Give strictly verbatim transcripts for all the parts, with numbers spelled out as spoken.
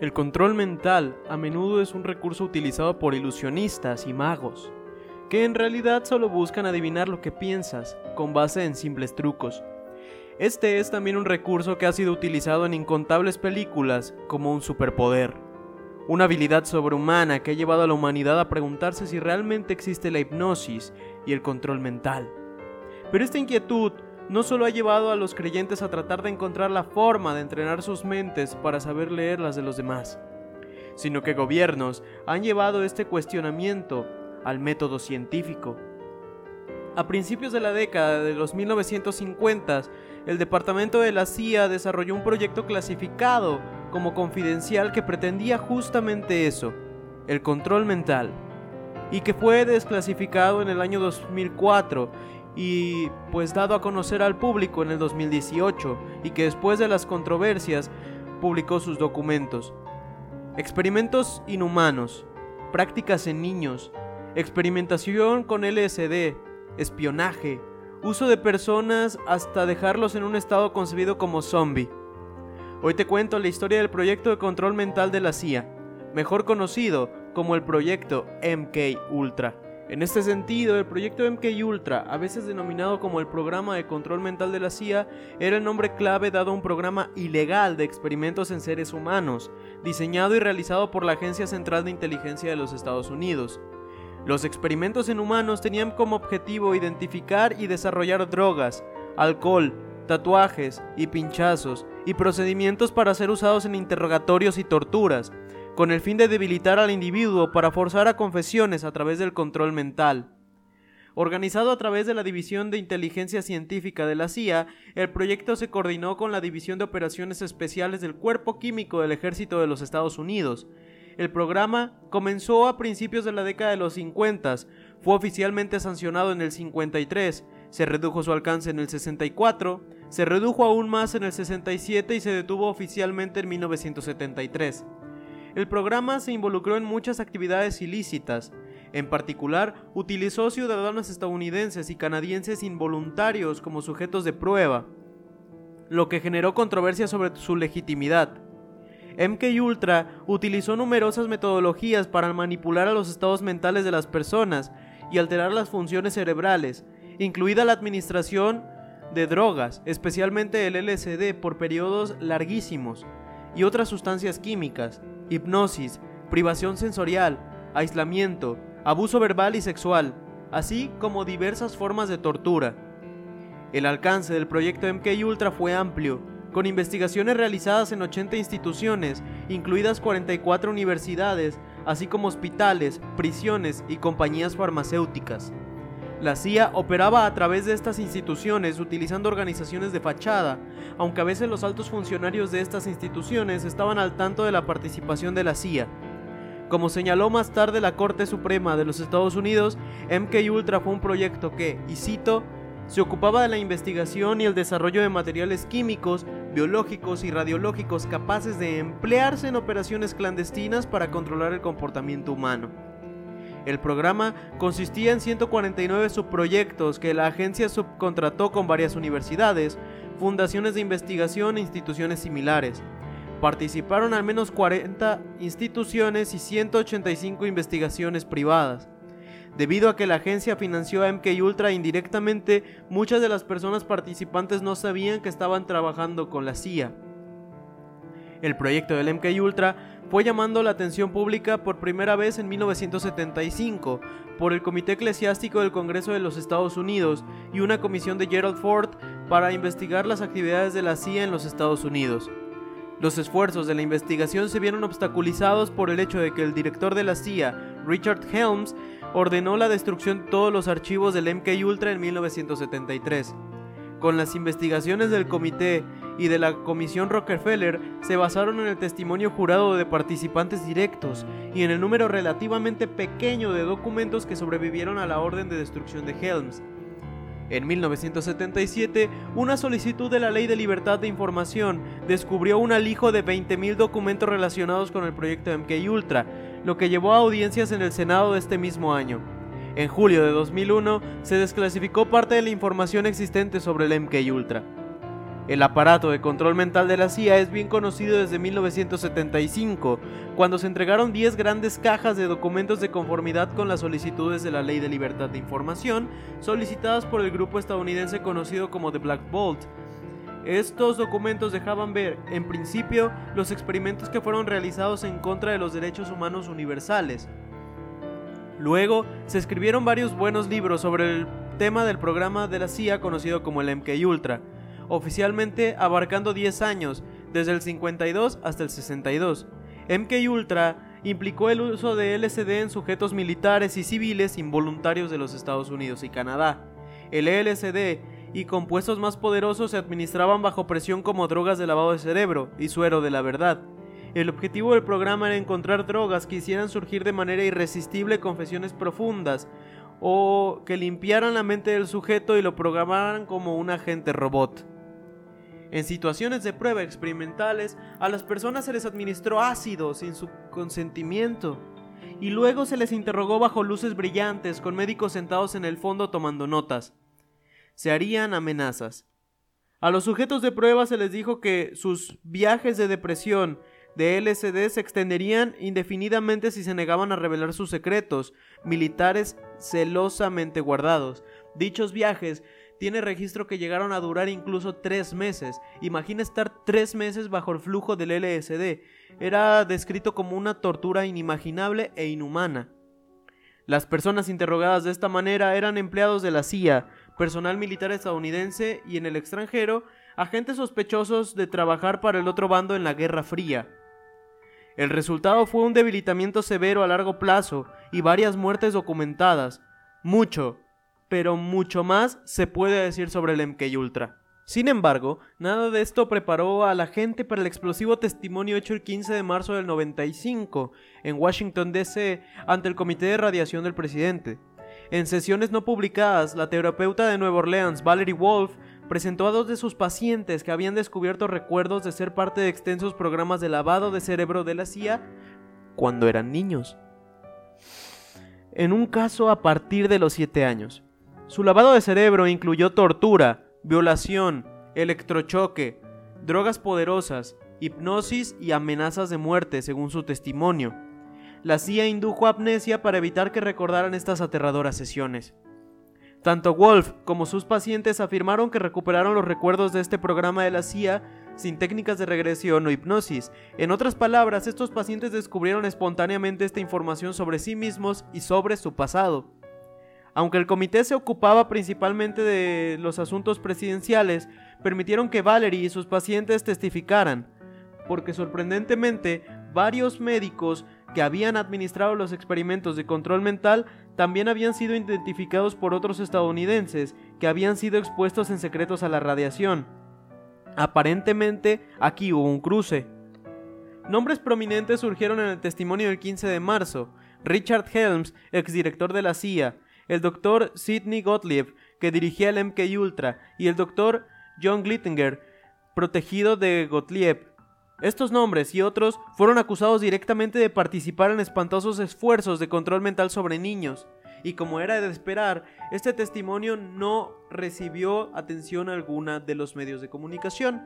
El control mental a menudo es un recurso utilizado por ilusionistas y magos, que en realidad solo buscan adivinar lo que piensas, con base en simples trucos. Este es también un recurso que ha sido utilizado en incontables películas como un superpoder, una habilidad sobrehumana que ha llevado a la humanidad a preguntarse si realmente existe la hipnosis y el control mental. Pero esta inquietud no solo ha llevado a los creyentes a tratar de encontrar la forma de entrenar sus mentes para saber leer las de los demás, sino que gobiernos han llevado este cuestionamiento al método científico. A principios de la década de los mil novecientos cincuenta, el departamento de la C I A desarrolló un proyecto clasificado como confidencial que pretendía justamente eso, el control mental, y que fue desclasificado en el año dos mil cuatro y pues dado a conocer al público en el dos mil dieciocho, y que después de las controversias publicó sus documentos. Experimentos inhumanos, prácticas en niños, experimentación con L S D, espionaje, uso de personas hasta dejarlos en un estado concebido como zombie. Hoy te cuento la historia del proyecto de control mental de la C I A, mejor conocido como el proyecto M K Ultra. En este sentido, el proyecto M K Ultra, a veces denominado como el programa de control mental de la C I A, era el nombre clave dado a un programa ilegal de experimentos en seres humanos, diseñado y realizado por la Agencia Central de Inteligencia de los Estados Unidos. Los experimentos en humanos tenían como objetivo identificar y desarrollar drogas, alcohol, tatuajes y pinchazos, y procedimientos para ser usados en interrogatorios y torturas, con el fin de debilitar al individuo para forzar a confesiones a través del control mental. Organizado a través de la División de Inteligencia Científica de la C I A, el proyecto se coordinó con la División de Operaciones Especiales del Cuerpo Químico del Ejército de los Estados Unidos. El programa comenzó a principios de la década de los cincuenta, fue oficialmente sancionado en el cincuenta y tres, se redujo su alcance en el sesenta y cuatro, se redujo aún más en el sesenta y siete y se detuvo oficialmente en mil novecientos setenta y tres. El programa se involucró en muchas actividades ilícitas. En particular, utilizó ciudadanos estadounidenses y canadienses involuntarios como sujetos de prueba, lo que generó controversia sobre su legitimidad. M K Ultra utilizó numerosas metodologías para manipular a los estados mentales de las personas y alterar las funciones cerebrales, incluida la administración de drogas, especialmente el L S D, por periodos larguísimos, y otras sustancias químicas, hipnosis, privación sensorial, aislamiento, abuso verbal y sexual, así como diversas formas de tortura. El alcance del proyecto M K Ultra fue amplio, con investigaciones realizadas en ochenta instituciones, incluidas cuarenta y cuatro universidades, así como hospitales, prisiones y compañías farmacéuticas. La C I A operaba a través de estas instituciones utilizando organizaciones de fachada, aunque a veces los altos funcionarios de estas instituciones estaban al tanto de la participación de la C I A. Como señaló más tarde la Corte Suprema de los Estados Unidos, M K Ultra fue un proyecto que, y cito, se ocupaba de la investigación y el desarrollo de materiales químicos, biológicos y radiológicos capaces de emplearse en operaciones clandestinas para controlar el comportamiento humano. El programa consistía en ciento cuarenta y nueve subproyectos que la agencia subcontrató con varias universidades, fundaciones de investigación e instituciones similares. Participaron al menos cuarenta instituciones y ciento ochenta y cinco investigaciones privadas. Debido a que la agencia financió a M K Ultra indirectamente, muchas de las personas participantes no sabían que estaban trabajando con la C I A. El proyecto del M K Ultra fue llamando la atención pública por primera vez en mil novecientos setenta y cinco por el Comité Eclesiástico del Congreso de los Estados Unidos y una comisión de Gerald Ford para investigar las actividades de la C I A en los Estados Unidos. Los esfuerzos de la investigación se vieron obstaculizados por el hecho de que el director de la C I A, Richard Helms, ordenó la destrucción de todos los archivos del M K Ultra en mil novecientos setenta y tres. Con las investigaciones del comité y de la Comisión Rockefeller se basaron en el testimonio jurado de participantes directos y en el número relativamente pequeño de documentos que sobrevivieron a la orden de destrucción de Helms. En mil novecientos setenta y siete, una solicitud de la Ley de Libertad de Información descubrió un alijo de veinte mil documentos relacionados con el proyecto M K Ultra, lo que llevó a audiencias en el Senado de este mismo año. En julio de dos mil uno, se desclasificó parte de la información existente sobre el M K Ultra. El aparato de control mental de la C I A es bien conocido desde mil novecientos setenta y cinco, cuando se entregaron diez grandes cajas de documentos de conformidad con las solicitudes de la Ley de Libertad de Información, solicitadas por el grupo estadounidense conocido como The Black Vault. Estos documentos dejaban ver, en principio, los experimentos que fueron realizados en contra de los derechos humanos universales. Luego, se escribieron varios buenos libros sobre el tema del programa de la C I A conocido como el M K Ultra, oficialmente abarcando diez años, desde el cincuenta y dos hasta el sesenta y dos. M K Ultra implicó el uso de L S D en sujetos militares y civiles involuntarios de los Estados Unidos y Canadá. El L S D y compuestos más poderosos se administraban bajo presión como drogas de lavado de cerebro y suero de la verdad. El objetivo del programa era encontrar drogas que hicieran surgir de manera irresistible confesiones profundas, o que limpiaran la mente del sujeto y lo programaran como un agente robot. En situaciones de prueba experimentales, a las personas se les administró ácido sin su consentimiento, y luego se les interrogó bajo luces brillantes con médicos sentados en el fondo tomando notas. Se harían amenazas. A los sujetos de prueba se les dijo que sus viajes de depresión de L S D se extenderían indefinidamente si se negaban a revelar sus secretos militares celosamente guardados. Dichos viajes tiene registro que llegaron a durar incluso tres meses. Imagina estar tres meses bajo el flujo del L S D. Era descrito como una tortura inimaginable e inhumana. Las personas interrogadas de esta manera eran empleados de la C I A, personal militar estadounidense y en el extranjero, agentes sospechosos de trabajar para el otro bando en la Guerra Fría. El resultado fue un debilitamiento severo a largo plazo y varias muertes documentadas. Mucho, pero mucho más se puede decir sobre el M K Ultra. Sin embargo, nada de esto preparó a la gente para el explosivo testimonio hecho el quince de marzo del noventa y cinco en Washington D C ante el Comité de Radiación del presidente. En sesiones no publicadas, la terapeuta de Nueva Orleans, Valerie Wolf, presentó a dos de sus pacientes que habían descubierto recuerdos de ser parte de extensos programas de lavado de cerebro de la C I A cuando eran niños. En un caso a partir de los siete años. Su lavado de cerebro incluyó tortura, violación, electrochoque, drogas poderosas, hipnosis y amenazas de muerte, según su testimonio. La C I A indujo amnesia para evitar que recordaran estas aterradoras sesiones. Tanto Wolf como sus pacientes afirmaron que recuperaron los recuerdos de este programa de la C I A sin técnicas de regresión o hipnosis. En otras palabras, estos pacientes descubrieron espontáneamente esta información sobre sí mismos y sobre su pasado. Aunque el comité se ocupaba principalmente de los asuntos presidenciales, permitieron que Valerie y sus pacientes testificaran, porque sorprendentemente, varios médicos que habían administrado los experimentos de control mental también habían sido identificados por otros estadounidenses que habían sido expuestos en secretos a la radiación. Aparentemente, aquí hubo un cruce. Nombres prominentes surgieron en el testimonio del quince de marzo. Richard Helms, exdirector de la C I A, el doctor Sidney Gottlieb, que dirigía el M K Ultra, y el doctor John Glittinger, protegido de Gottlieb. Estos nombres y otros fueron acusados directamente de participar en espantosos esfuerzos de control mental sobre niños, y como era de esperar, este testimonio no recibió atención alguna de los medios de comunicación.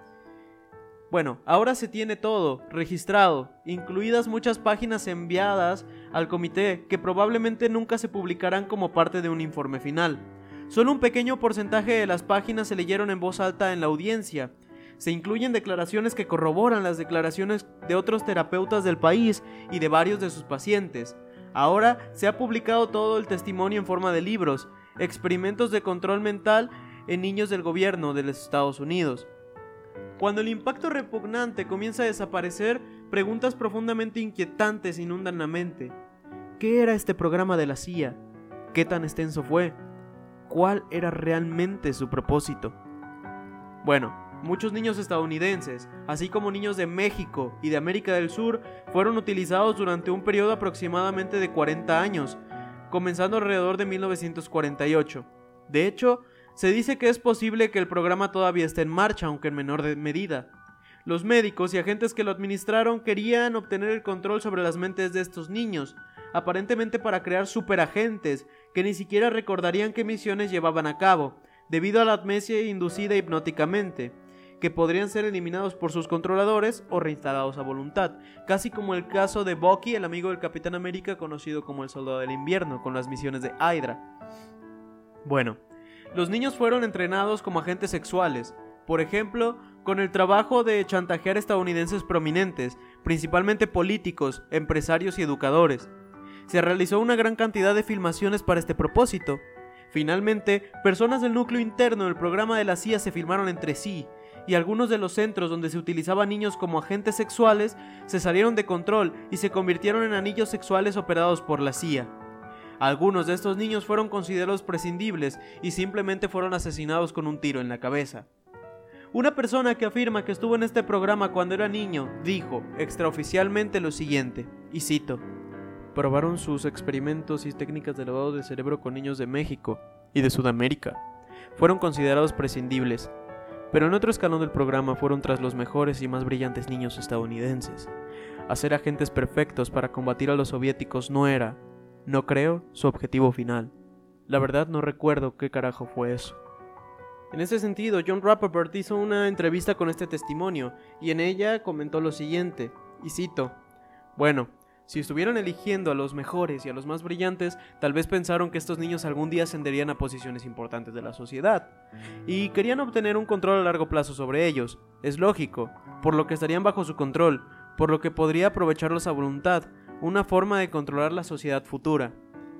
Bueno, ahora se tiene todo registrado, incluidas muchas páginas enviadas al comité que probablemente nunca se publicarán como parte de un informe final. Solo un pequeño porcentaje de las páginas se leyeron en voz alta en la audiencia. Se incluyen declaraciones que corroboran las declaraciones de otros terapeutas del país y de varios de sus pacientes. Ahora se ha publicado todo el testimonio en forma de libros, experimentos de control mental en niños del gobierno de los Estados Unidos. Cuando el impacto repugnante comienza a desaparecer, preguntas profundamente inquietantes inundan la mente. ¿Qué era este programa de la C I A? ¿Qué tan extenso fue? ¿Cuál era realmente su propósito? Bueno, muchos niños estadounidenses, así como niños de México y de América del Sur, fueron utilizados durante un periodo aproximadamente de cuarenta años, comenzando alrededor de mil novecientos cuarenta y ocho. De hecho, se dice que es posible que el programa todavía esté en marcha, aunque en menor medida. Los médicos y agentes que lo administraron querían obtener el control sobre las mentes de estos niños, aparentemente para crear superagentes que ni siquiera recordarían qué misiones llevaban a cabo, debido a la amnesia inducida hipnóticamente. que podrían ser eliminados por sus controladores o reinstalados a voluntad, casi como el caso de Bucky, el amigo del Capitán América conocido como el Soldado del Invierno, con las misiones de Hydra. Bueno, los niños fueron entrenados como agentes sexuales, por ejemplo, con el trabajo de chantajear estadounidenses prominentes, principalmente políticos, empresarios y educadores. Se realizó una gran cantidad de filmaciones para este propósito. Finalmente, personas del núcleo interno del programa de la C I A se filmaron entre sí, y algunos de los centros donde se utilizaban niños como agentes sexuales se salieron de control y se convirtieron en anillos sexuales operados por la C I A. Algunos de estos niños fueron considerados prescindibles y simplemente fueron asesinados con un tiro en la cabeza. Una persona que afirma que estuvo en este programa cuando era niño dijo extraoficialmente lo siguiente, y cito: probaron sus experimentos y técnicas de lavado de cerebro con niños de México y de Sudamérica. Fueron considerados prescindibles, pero en otro escalón del programa fueron tras los mejores y más brillantes niños estadounidenses. Hacer agentes perfectos para combatir a los soviéticos no era, no creo, su objetivo final. La verdad no recuerdo qué carajo fue eso. En ese sentido, Jon Rappoport hizo una entrevista con este testimonio y en ella comentó lo siguiente, y cito: bueno, si estuvieran eligiendo a los mejores y a los más brillantes, tal vez pensaron que estos niños algún día ascenderían a posiciones importantes de la sociedad, y querían obtener un control a largo plazo sobre ellos. Es lógico, por lo que estarían bajo su control, por lo que podría aprovecharlos a voluntad, una forma de controlar la sociedad futura.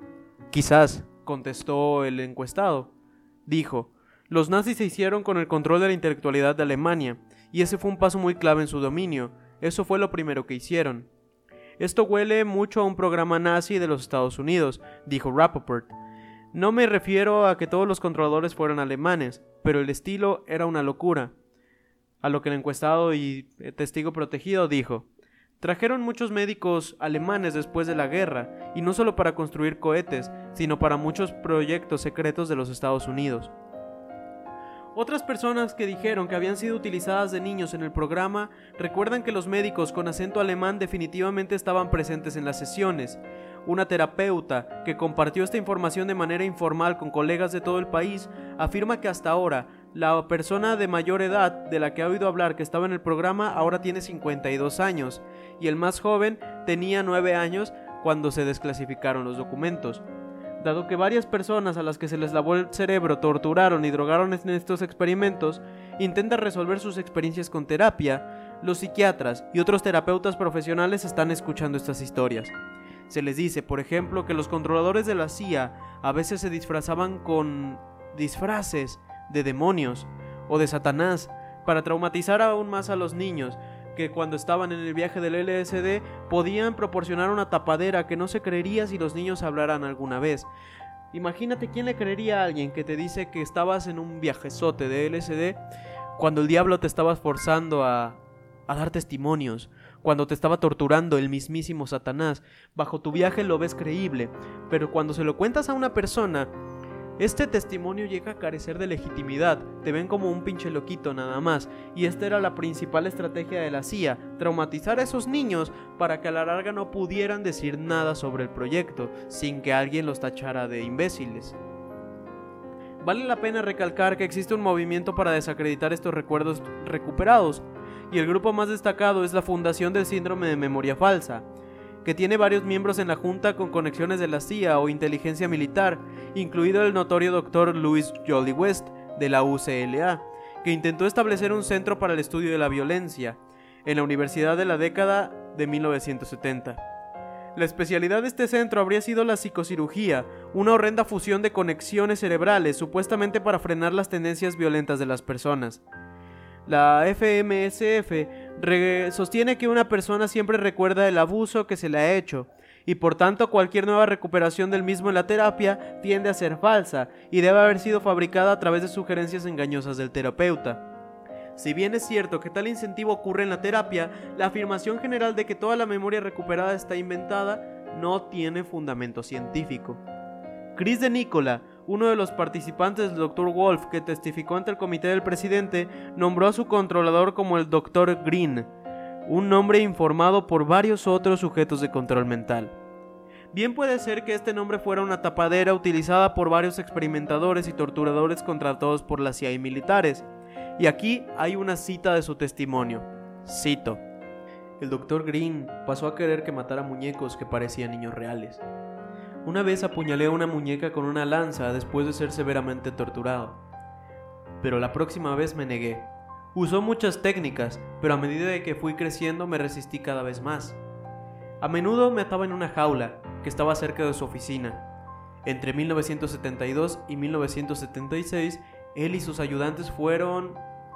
Quizás, contestó el encuestado. Dijo: los nazis se hicieron con el control de la intelectualidad de Alemania, y ese fue un paso muy clave en su dominio. Eso fue lo primero que hicieron. Esto huele mucho a un programa nazi de los Estados Unidos, dijo Rappoport. No me refiero a que todos los controladores fueran alemanes, pero el estilo era una locura. A lo que el encuestado y testigo protegido dijo: trajeron muchos médicos alemanes después de la guerra, y no solo para construir cohetes, sino para muchos proyectos secretos de los Estados Unidos. Otras personas que dijeron que habían sido utilizadas de niños en el programa recuerdan que los médicos con acento alemán definitivamente estaban presentes en las sesiones. Una terapeuta que compartió esta información de manera informal con colegas de todo el país afirma que hasta ahora la persona de mayor edad de la que ha oído hablar que estaba en el programa ahora tiene cincuenta y dos años y el más joven tenía nueve años cuando se desclasificaron los documentos. Dado que varias personas a las que se les lavó el cerebro torturaron y drogaron en estos experimentos, intentan resolver sus experiencias con terapia, los psiquiatras y otros terapeutas profesionales están escuchando estas historias. Se les dice, por ejemplo, que los controladores de la C I A a veces se disfrazaban con disfraces de demonios o de Satanás para traumatizar aún más a los niños, que cuando estaban en el viaje del L S D podían proporcionar una tapadera que no se creería si los niños hablaran alguna vez. Imagínate quién le creería a alguien que te dice que estabas en un viajezote de L S D cuando el diablo te estaba forzando a, a dar testimonios, cuando te estaba torturando el mismísimo Satanás. Bajo tu viaje lo ves creíble, pero cuando se lo cuentas a una persona, este testimonio llega a carecer de legitimidad, te ven como un pinche loquito nada más, y esta era la principal estrategia de la C I A, traumatizar a esos niños para que a la larga no pudieran decir nada sobre el proyecto, sin que alguien los tachara de imbéciles. Vale la pena recalcar que existe un movimiento para desacreditar estos recuerdos recuperados, y el grupo más destacado es la Fundación del Síndrome de Memoria Falsa, que tiene varios miembros en la junta con conexiones de la C I A o inteligencia militar, incluido el notorio doctor Louis Jolly West de la U C L A, que intentó establecer un centro para el estudio de la violencia en la universidad de la década de mil novecientos setenta. La especialidad de este centro habría sido la psicocirugía, una horrenda fusión de conexiones cerebrales supuestamente para frenar las tendencias violentas de las personas. La F M S F sostiene que una persona siempre recuerda el abuso que se le ha hecho, y por tanto cualquier nueva recuperación del mismo en la terapia tiende a ser falsa y debe haber sido fabricada a través de sugerencias engañosas del terapeuta. Si bien es cierto que tal incentivo ocurre en la terapia, la afirmación general de que toda la memoria recuperada está inventada no tiene fundamento científico. Chris de Nicola, uno de los participantes del doctor Wolf que testificó ante el comité del presidente, nombró a su controlador como el doctor Green, un nombre informado por varios otros sujetos de control mental. Bien puede ser que este nombre fuera una tapadera utilizada por varios experimentadores y torturadores contratados por la C I A y militares, Y aquí hay una cita de su testimonio. Cito: el doctor Green pasó a querer que matara muñecos que parecían niños reales. Una vez apuñalé a una muñeca con una lanza después de ser severamente torturado. Pero la próxima vez me negué. Usó muchas técnicas, pero a medida de que fui creciendo me resistí cada vez más. A menudo me ataba en una jaula que estaba cerca de su oficina. Entre mil novecientos setenta y dos y mil novecientos setenta y seis, él y sus ayudantes fueron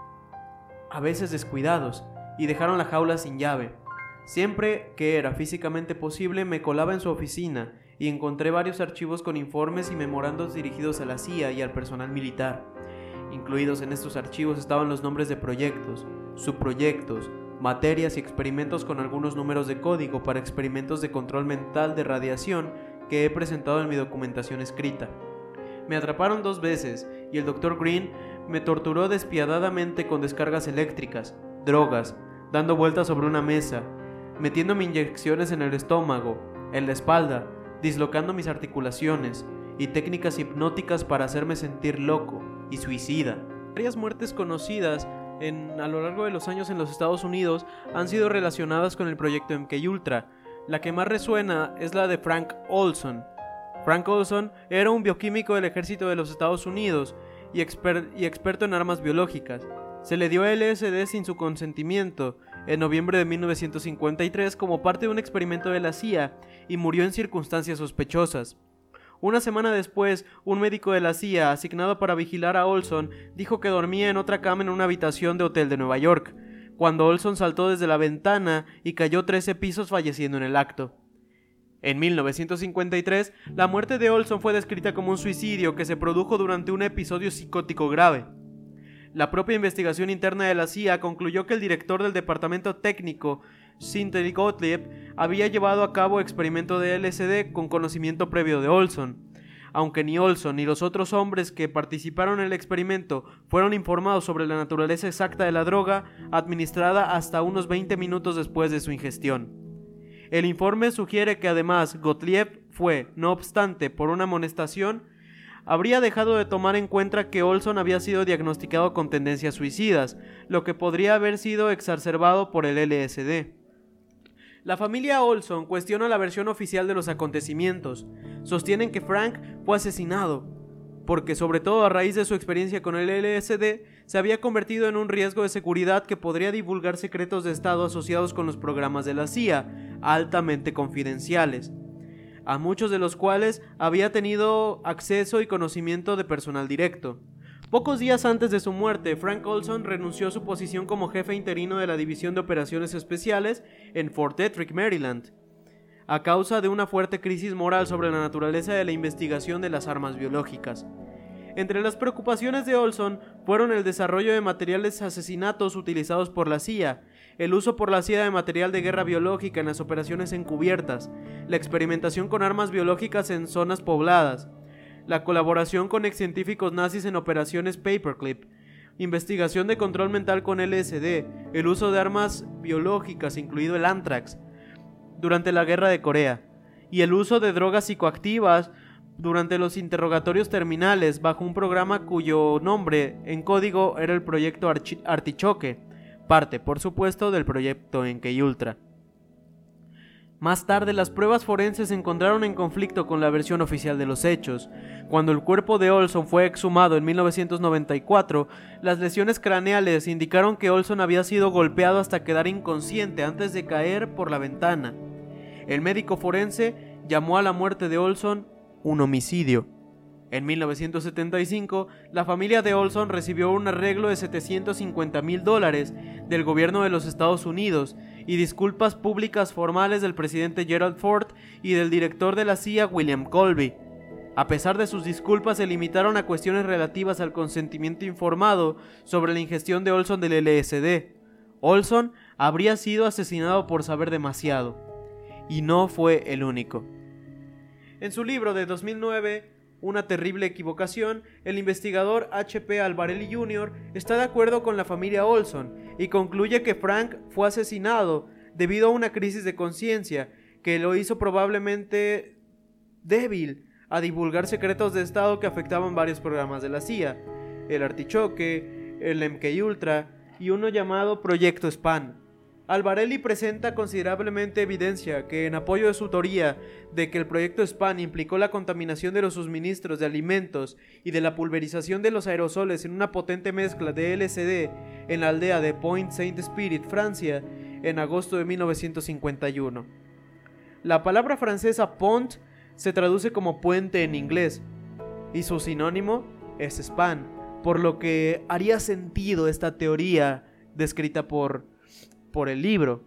a veces descuidados y dejaron la jaula sin llave. Siempre que era físicamente posible me colaba en su oficina y encontré varios archivos con informes y memorandos dirigidos a la C I A y al personal militar. Incluidos en estos archivos estaban los nombres de proyectos, subproyectos, materias y experimentos con algunos números de código para experimentos de control mental de radiación que he presentado en mi documentación escrita. Me atraparon dos veces y el doctor Green me torturó despiadadamente con descargas eléctricas, drogas, dando vueltas sobre una mesa, metiéndome inyecciones en el estómago, en la espalda, dislocando mis articulaciones y técnicas hipnóticas para hacerme sentir loco y suicida. Varias muertes conocidas en, a lo largo de los años en los Estados Unidos han sido relacionadas con el proyecto M K Ultra. La que más resuena es la de Frank Olson. Frank Olson era un bioquímico del ejército de los Estados Unidos y, exper- y experto en armas biológicas. Se le dio L S D sin su consentimiento en noviembre de mil novecientos cincuenta y tres como parte de un experimento de la C I A y murió en circunstancias sospechosas. Una semana después, un médico de la C I A asignado para vigilar a Olson dijo que dormía en otra cama en una habitación de hotel de Nueva York, cuando Olson saltó desde la ventana y cayó trece pisos falleciendo en el acto. En mil novecientos cincuenta y tres, la muerte de Olson fue descrita como un suicidio que se produjo durante un episodio psicótico grave. La propia investigación interna de la C I A concluyó que el director del departamento técnico, Cynthia Gottlieb, había llevado a cabo experimento de L S D con conocimiento previo de Olson. Aunque ni Olson ni los otros hombres que participaron en el experimento fueron informados sobre la naturaleza exacta de la droga administrada hasta unos veinte minutos después de su ingestión. El informe sugiere que además Gottlieb fue, no obstante, por una amonestación, habría dejado de tomar en cuenta que Olson había sido diagnosticado con tendencias suicidas, lo que podría haber sido exacerbado por el L S D. La familia Olson cuestiona la versión oficial de los acontecimientos. Sostienen que Frank fue asesinado, porque sobre todo a raíz de su experiencia con el L S D, se había convertido en un riesgo de seguridad que podría divulgar secretos de Estado asociados con los programas de la C I A, altamente confidenciales, a muchos de los cuales había tenido acceso y conocimiento de personal directo. Pocos días antes de su muerte, Frank Olson renunció a su posición como jefe interino de la División de Operaciones Especiales en Fort Detrick, Maryland, a causa de una fuerte crisis moral sobre la naturaleza de la investigación de las armas biológicas. Entre las preocupaciones de Olson fueron el desarrollo de materiales asesinatos utilizados por la C I A, el uso por la C I A de material de guerra biológica en las operaciones encubiertas, la experimentación con armas biológicas en zonas pobladas, la colaboración con excientíficos nazis en operaciones Paperclip, investigación de control mental con L S D, el uso de armas biológicas, incluido el Anthrax, durante la Guerra de Corea, y el uso de drogas psicoactivas durante los interrogatorios terminales bajo un programa cuyo nombre en código era el proyecto Arch- Artichoke, parte, por supuesto, del proyecto M K Ultra. Más tarde, las pruebas forenses se encontraron en conflicto con la versión oficial de los hechos. Cuando el cuerpo de Olson fue exhumado en mil novecientos noventa y cuatro, las lesiones craneales indicaron que Olson había sido golpeado hasta quedar inconsciente antes de caer por la ventana. El médico forense llamó a la muerte de Olson un homicidio. En mil novecientos setenta y cinco, la familia de Olson recibió un arreglo de setecientos cincuenta mil dólares del gobierno de los Estados Unidos y disculpas públicas formales del presidente Gerald Ford y del director de la C I A William Colby. A pesar de sus disculpas, se limitaron a cuestiones relativas al consentimiento informado sobre la ingestión de Olson del L S D. Olson habría sido asesinado por saber demasiado, y no fue el único. En su libro de dos mil nueve, Una terrible equivocación, el investigador H P Albarelli junior está de acuerdo con la familia Olson y concluye que Frank fue asesinado debido a una crisis de conciencia que lo hizo probablemente débil a divulgar secretos de Estado que afectaban varios programas de la C I A, el Artichoke, el M K Ultra y uno llamado Proyecto Span. Albarelli presenta considerablemente evidencia que, en apoyo de su teoría de que el Proyecto Span implicó la contaminación de los suministros de alimentos y de la pulverización de los aerosoles en una potente mezcla de L S D en la aldea de Point Saint-Esprit, Francia, en agosto de mil novecientos cincuenta y uno. La palabra francesa pont se traduce como puente en inglés, y su sinónimo es span, por lo que haría sentido esta teoría descrita por, por el libro.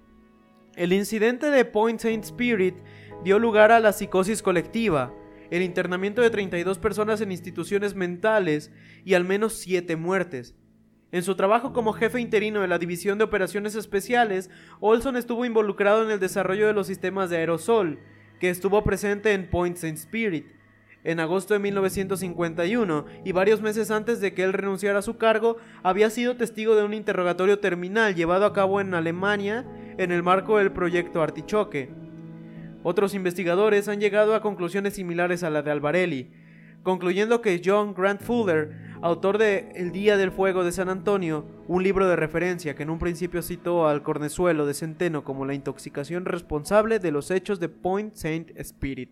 El incidente de Point Saint-Esprit dio lugar a la psicosis colectiva, el internamiento de treinta y dos personas en instituciones mentales y al menos siete muertes. En su trabajo como jefe interino de la División de Operaciones Especiales, Olson estuvo involucrado en el desarrollo de los sistemas de aerosol, que estuvo presente en Point Saint-Esprit en agosto de mil novecientos cincuenta y uno, y varios meses antes de que él renunciara a su cargo, había sido testigo de un interrogatorio terminal llevado a cabo en Alemania en el marco del proyecto Artichoke. Otros investigadores han llegado a conclusiones similares a la de Albarelli, concluyendo que John Grant Fuller, autor de El Día del Fuego de San Antonio, un libro de referencia que en un principio citó al cornezuelo de centeno como la intoxicación responsable de los hechos de Point Saint-Esprit.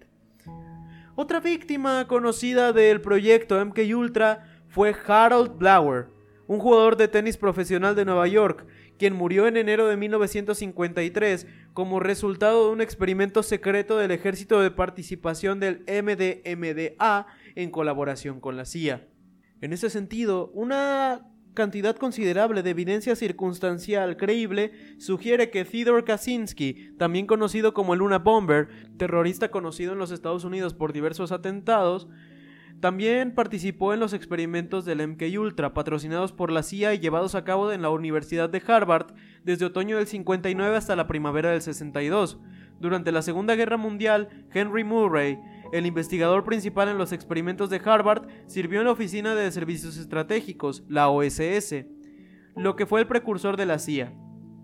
Otra víctima conocida del proyecto M K Ultra fue Harold Blower, un jugador de tenis profesional de Nueva York, quien murió en enero de mil novecientos cincuenta y tres como resultado de un experimento secreto del Ejército de Participación del M D M D A en colaboración con la C I A. En ese sentido, una cantidad considerable de evidencia circunstancial creíble sugiere que Theodore Kaczynski, también conocido como el Luna Bomber, terrorista conocido en los Estados Unidos por diversos atentados, también participó en los experimentos del M K Ultra, patrocinados por la C I A y llevados a cabo en la Universidad de Harvard desde otoño del cincuenta y nueve hasta la primavera del sesenta y dos. Durante la Segunda Guerra Mundial, Henry Murray, el investigador principal en los experimentos de Harvard, sirvió en la Oficina de Servicios Estratégicos, la O S S, lo que fue el precursor de la C I A.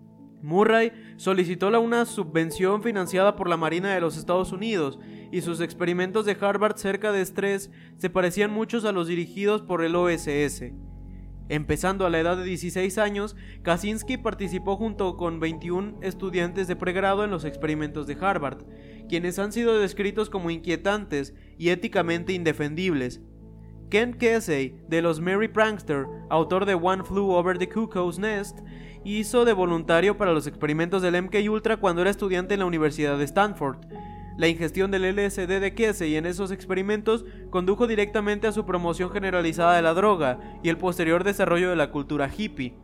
Murray solicitó una subvención financiada por la Marina de los Estados Unidos, y sus experimentos de Harvard cerca de estrés se parecían muchos a los dirigidos por el O S S. Empezando a la edad de dieciséis años, Kaczynski participó junto con veintiún estudiantes de pregrado en los experimentos de Harvard, quienes han sido descritos como inquietantes y éticamente indefendibles. Ken Kesey, de los Merry Prankster, autor de One Flew Over the Cuckoo's Nest, hizo de voluntario para los experimentos del M K Ultra cuando era estudiante en la Universidad de Stanford. La ingestión del L S D de Kesey en esos experimentos condujo directamente a su promoción generalizada de la droga y el posterior desarrollo de la cultura hippie.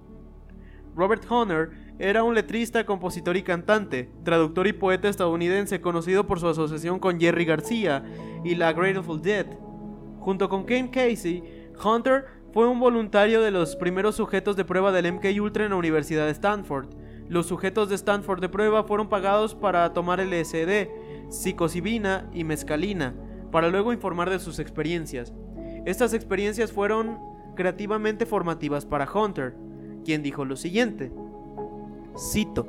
Robert Hunter era un letrista, compositor y cantante, traductor y poeta estadounidense conocido por su asociación con Jerry García y la Grateful Dead. Junto con Ken Kesey, Hunter fue un voluntario de los primeros sujetos de prueba del M K Ultra en la Universidad de Stanford. Los sujetos de Stanford de prueba fueron pagados para tomar L S D, psilocibina y mescalina, para luego informar de sus experiencias. Estas experiencias fueron creativamente formativas para Hunter, quien dijo lo siguiente, cito: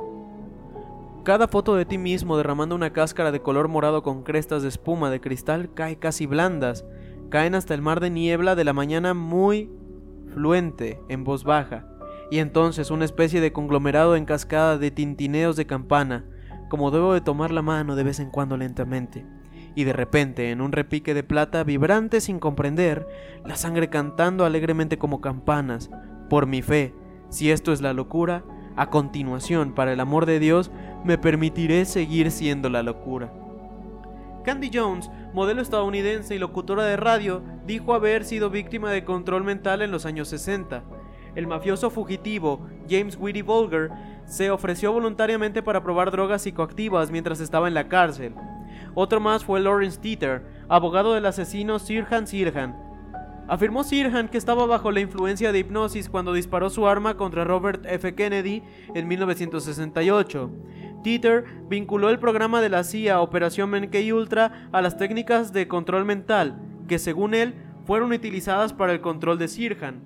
"Cada foto de ti mismo derramando una cáscara de color morado con crestas de espuma de cristal cae casi blandas, caen hasta el mar de niebla de la mañana muy fluente en voz baja, y entonces una especie de conglomerado en cascada de tintineos de campana, como debo de tomar la mano de vez en cuando lentamente, y de repente, en un repique de plata vibrante sin comprender, la sangre cantando alegremente como campanas. Por mi fe, si esto es la locura, a continuación, para el amor de Dios, me permitiré seguir siendo la locura". Candy Jones, modelo estadounidense y locutora de radio, dijo haber sido víctima de control mental en los años sesenta. El mafioso fugitivo James Whitty Bulger se ofreció voluntariamente para probar drogas psicoactivas mientras estaba en la cárcel. Otro más fue Lawrence Teeter, abogado del asesino Sirhan Sirhan. Afirmó Sirhan que estaba bajo la influencia de hipnosis cuando disparó su arma contra Robert F. Kennedy en mil novecientos sesenta y ocho. Teeter vinculó el programa de la C I A Operación M K Ultra a las técnicas de control mental, que según él fueron utilizadas para el control de Sirhan.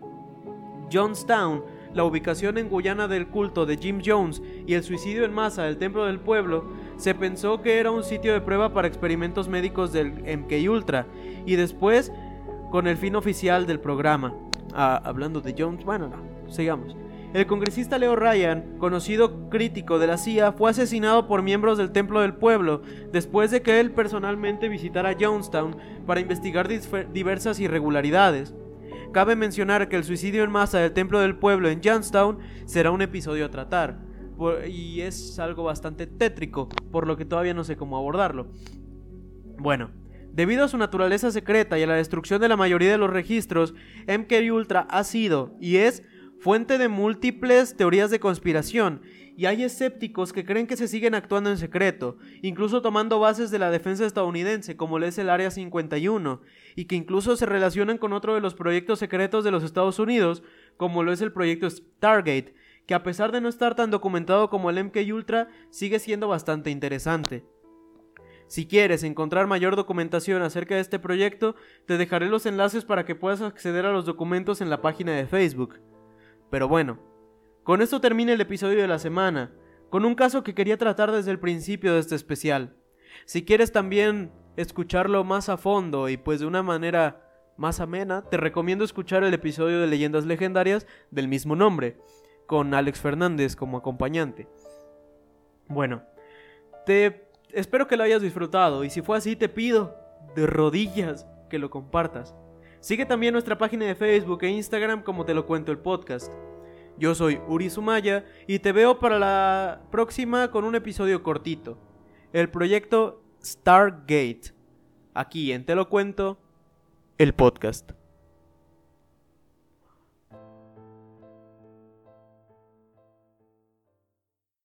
Jonestown, la ubicación en Guyana del culto de Jim Jones y el suicidio en masa del Templo del Pueblo, se pensó que era un sitio de prueba para experimentos médicos del M K Ultra, y después con el fin oficial del programa. Ah, hablando de Jones, bueno, no, sigamos. El congresista Leo Ryan, conocido crítico de la C I A, fue asesinado por miembros del Templo del Pueblo después de que él personalmente visitara Jonestown para investigar diversas irregularidades. Cabe mencionar que el suicidio en masa del Templo del Pueblo en Jonestown será un episodio a tratar, por, y es algo bastante tétrico, por lo que todavía no sé cómo abordarlo. Bueno, debido a su naturaleza secreta y a la destrucción de la mayoría de los registros, M K Ultra ha sido y es fuente de múltiples teorías de conspiración, y hay escépticos que creen que se siguen actuando en secreto, incluso tomando bases de la defensa estadounidense, como lo es el Área cincuenta y uno, y que incluso se relacionan con otro de los proyectos secretos de los Estados Unidos, como lo es el proyecto Stargate, que a pesar de no estar tan documentado como el M K Ultra, sigue siendo bastante interesante. Si quieres encontrar mayor documentación acerca de este proyecto, te dejaré los enlaces para que puedas acceder a los documentos en la página de Facebook. Pero bueno, con esto termina el episodio de la semana, con un caso que quería tratar desde el principio de este especial. Si quieres también escucharlo más a fondo y pues de una manera más amena, te recomiendo escuchar el episodio de Leyendas Legendarias del mismo nombre, con Alex Fernández como acompañante. Bueno, te espero que lo hayas disfrutado, y si fue así te pido de rodillas que lo compartas. Sigue también nuestra página de Facebook e Instagram como Te Lo Cuento el Podcast. Yo soy Uri Sumaya y te veo para la próxima con un episodio cortito. El proyecto Stargate. Aquí en Te Lo Cuento el Podcast.